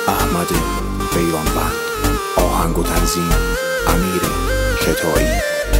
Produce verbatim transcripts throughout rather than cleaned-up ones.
احمد بیرانبند. آهنگ و تنظیم امیر کتایی.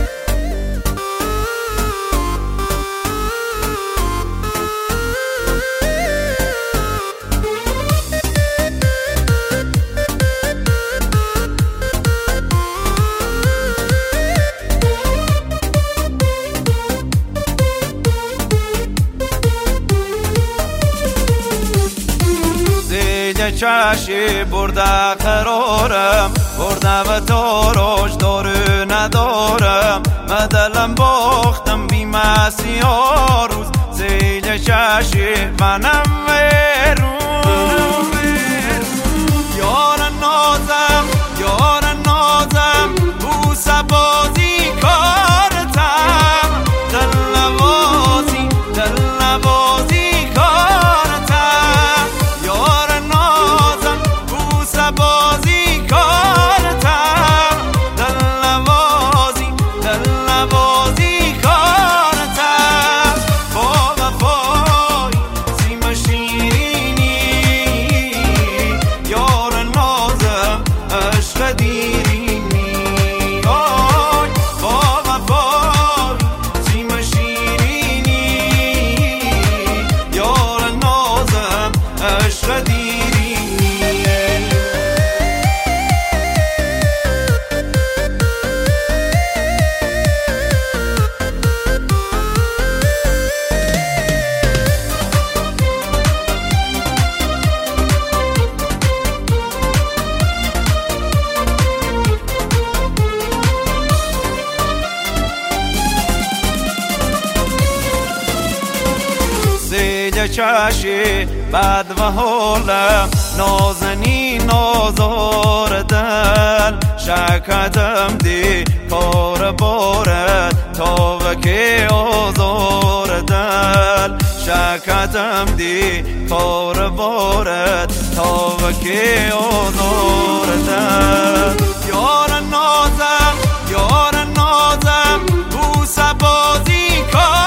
چشی برده قرارم، برده و تاراج داره ندارم. مدلم باختم بی مسیحا روز، زیل چشی منم ویرون. یار نازم یار نازم بوسه بازی کارتم، دل نوازی دل نوازی کارتم. یار نازم بوسه بازی کارتم، دل نوازی دل نوازی کارتم. با وفای سیم شیرینی، یار نازم عشق دیرینی. آی با وفای سیم شیرینی، یار نازم عشق دیرینی. زیل چشی بد و حالم، نازنی نازار دل. شکتم دی کار بارد تا وکی آزار دل. شکتم دی کار بارد تا وکی آزار دل. یار نازم یار نازم بوسه بازی کار